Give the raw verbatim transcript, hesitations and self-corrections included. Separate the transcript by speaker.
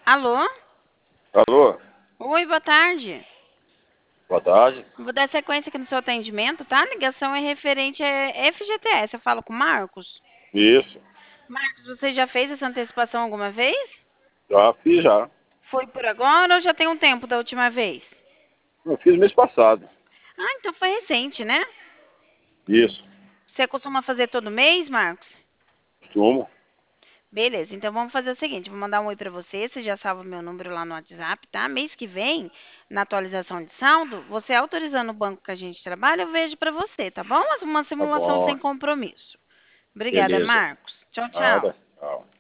Speaker 1: Alô?
Speaker 2: Alô,
Speaker 1: Oi, boa tarde.
Speaker 2: boa tarde.
Speaker 1: Vou dar sequência aqui no seu atendimento, tá? A ligação é referente a F G T S. Eu falo com o Marcos.
Speaker 2: Isso,
Speaker 1: Marcos, você já fez essa antecipação alguma vez?
Speaker 2: já fiz já.
Speaker 1: Foi por agora ou já tem um tempo da última vez?
Speaker 2: Eu fiz mês passado.
Speaker 1: Ah, então foi recente, né?
Speaker 2: Isso,
Speaker 1: Você costuma fazer todo mês, Marcos?
Speaker 2: costumo.
Speaker 1: Beleza, então vamos fazer o seguinte, vou mandar um oi pra você, você já salva meu número lá no WhatsApp, tá? Mês que vem, na atualização de saldo, você autorizando o banco que a gente trabalha, eu vejo pra você, tá bom? Uma
Speaker 2: Tá
Speaker 1: simulação sem
Speaker 2: bom,
Speaker 1: compromisso. Obrigada,
Speaker 2: beleza.
Speaker 1: Marcos. Tchau, tchau.
Speaker 2: Nada. Tchau.